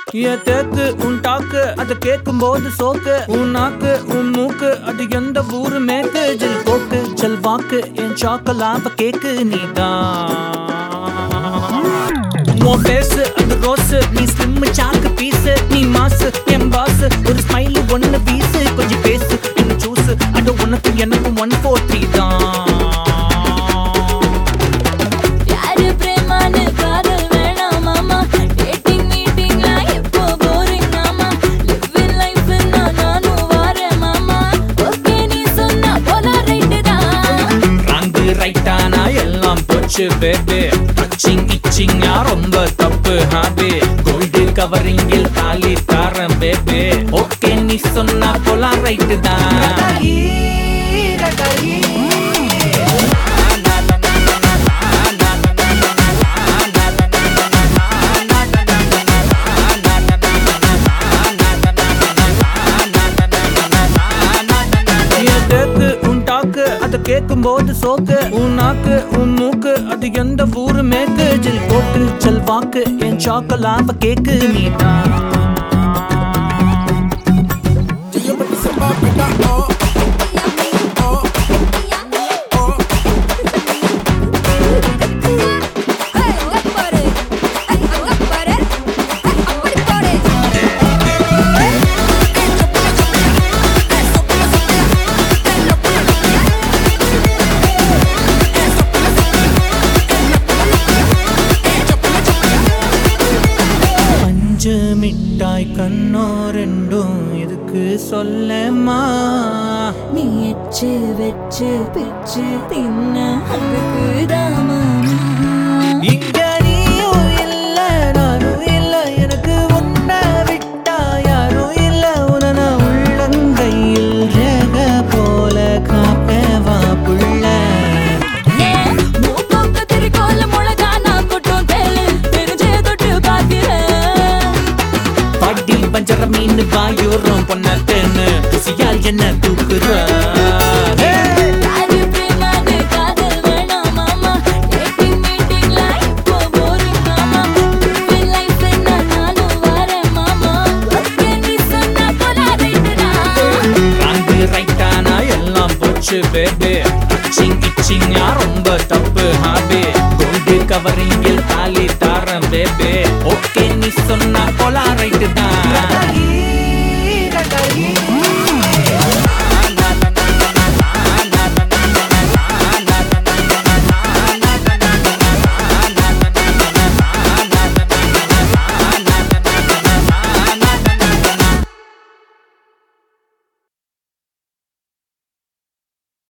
என் தேக்கு உன் டாக்கு அதை கேட்கும் போது சோக்கு உன் நாக்கு உன் மூக்கு அது எந்த ஊரு மேற்கு ஜில் போக்கு ஜல் வாக்கு என் சாக்கலாப்ப கேக்கு நீதான் உன் பேசு அது ரோஸு நீ ஸ்லிம் சாக்கு பீஸு நீ மாசு என் பாசு ஒரு ஸ்மைல் ஒன்னு பீஸு கொஞ்சம் பேசு இன்னும் ஜூஸு அது உனக்கு எனக்கு 140 தான் ரைட்டானா எல்லாம் போச்சு பேபே டச்சிங் இச்சிங் ரொம்ப தப்பு ஹாபே கோல்டு கவரிங்கில் தாலி தாரம் பேபே ஓகே நீ சொன்னா போலாம் ரைட்டு தான் கேட்கும் போது சோக்கு உன் நாக்கு உன் மூக்கு அது எந்த ஊரு மேற்கு ஜில் போக்கு ஜல் வாக்கு என் சாக்கலாப்ப கேக்கு நீதான் மிட்டாய் கண்ணோ ரெண்டும் இதுக்கு சொல்லமா நீ எச்சு வெச்சு பிச்சு தின்ன அதுக்கு தாமா இங்க நீயும் இல்ல நானும் இல்ல எனக்கு உன்னை விட்டா யாரும் இல்ல உன உள்ளங்கையில் ரேக போல காப்பவா புள்ள பஞ்சர மீன் வாயோரம் பொண்ண தேன்னு குசியால் என்ன தூக்குற ரைட்டானா எல்லாம் போச்சு பேபே டச்சிங் இச்சிங் ரொம்ப தப்பு ஹாபே கோல்டு கவரிங்